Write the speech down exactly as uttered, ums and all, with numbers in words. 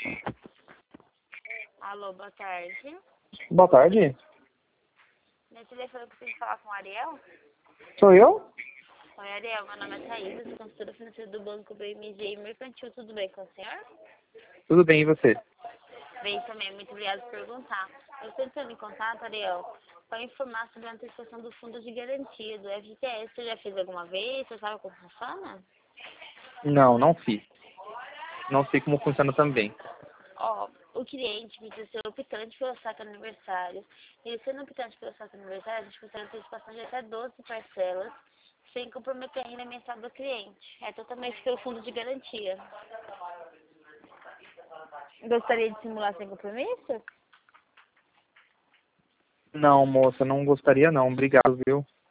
Alô, boa tarde. Boa tarde. Meu telefone, eu preciso falar com o Ariel? Sou eu? Oi, Ariel, meu nome é Thaís, sou consultora financeira do Banco B M G Mercantil, tudo bem com o senhor? Tudo bem, e você? Bem também, muito obrigada por perguntar. Eu estou entrando em contato, Ariel, para informar sobre a antecipação do fundo de garantia do F G T S. Você já fez alguma vez? Você sabe como funciona? Não, não fiz. Não sei como funciona também. Ó, o cliente precisa ser optante pelo saque aniversário. E sendo optante pelo saque aniversário, a gente consegue antecipação de até doze parcelas, sem comprometer a renda mensal do cliente. É totalmente pelo fundo de garantia. Gostaria de simular sem compromisso? Não, moça, não gostaria não. Obrigado, viu?